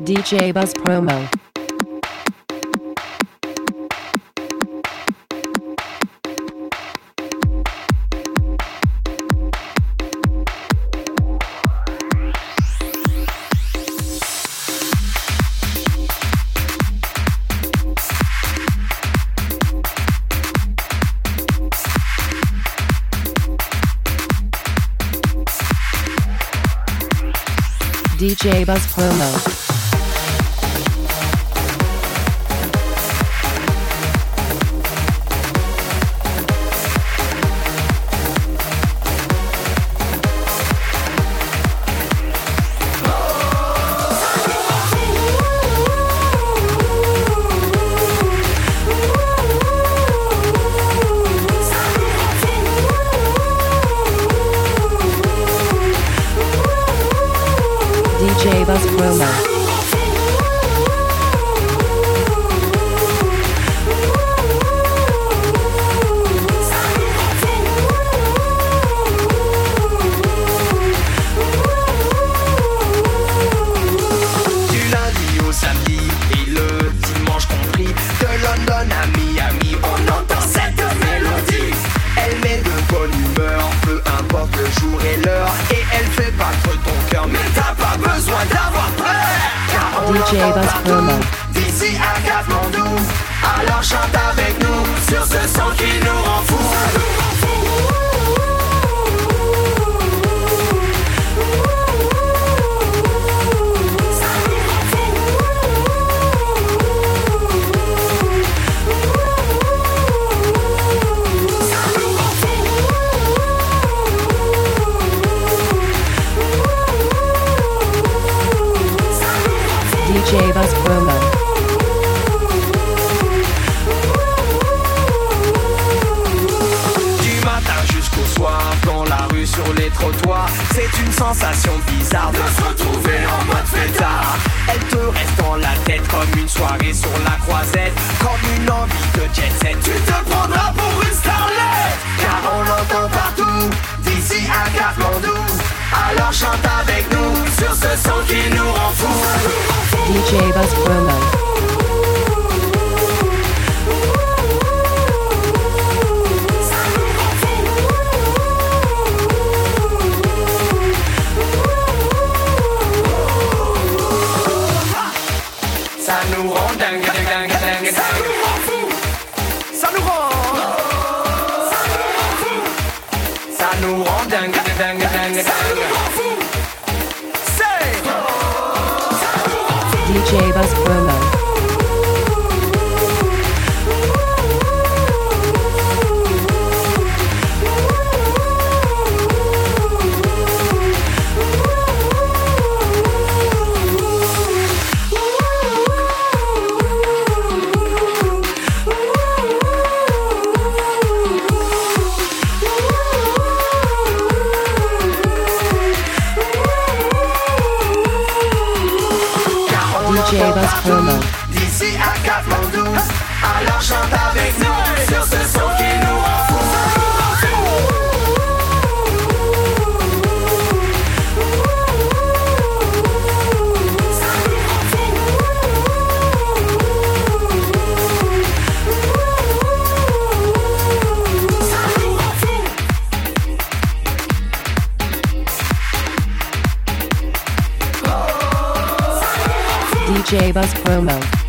DJ Buzz Promo. DJ Buzz Promo. DJ Buzz Promo. DJ Buzz Promo. D'ici à Katmandou, alors chante avec nous sur ce son qui nous rend fous. DJ Buzz Promo. Du matin jusqu'au soir, dans la rue, sur les trottoirs, c'est une sensation bizarre de se retrouver en mode fêtard. Elle te reste dans la tête comme une soirée sur la croisette, comme une envie de jet set. Tu te prendras pour une starlet, car on l'entend partout, d'ici à Katmandou. Alors chante avec nous sur ce son qui nous rend fous. DJ Buzz Promo. Ça nous rend dingue, dingue, dingue, dingue, dingue. Ça nous rend fou. Ça nous rend dingue, dingue, dingue, dingue, dingue. C'est DJ Buzz Promo. DJ Buzz Promo. d'ici à Katmandou, alors chante avec nous sur ce son qui nous rend fous. DJ Buzz Promo.